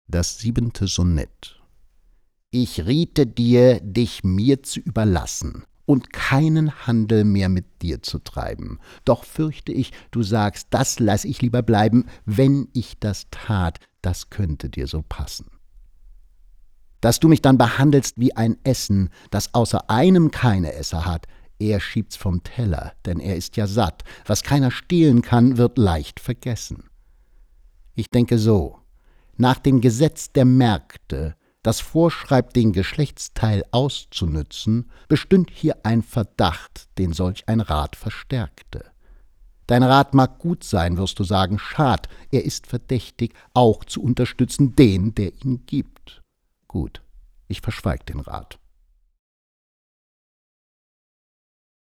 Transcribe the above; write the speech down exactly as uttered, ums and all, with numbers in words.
Das siebente Sonett. Ich riete dir, dich mir zu überlassen und keinen Handel mehr mit dir zu treiben. Doch fürchte ich, du sagst, das lass ich lieber bleiben, wenn ich das tat, das könnte dir so passen. Dass du mich dann behandelst wie ein Essen, das außer einem keine Esser hat, er schiebt's vom Teller, denn er ist ja satt. Was keiner stehlen kann, wird leicht vergessen. Ich denke so: Nach dem Gesetz der Märkte, das vorschreibt, den Geschlechtsteil auszunützen, bestünd hier ein Verdacht, den solch ein Rat verstärkte. Dein Rat mag gut sein, wirst du sagen, schad, er ist verdächtig, auch zu unterstützen den, der ihn gibt. Gut, ich verschweig den Rat.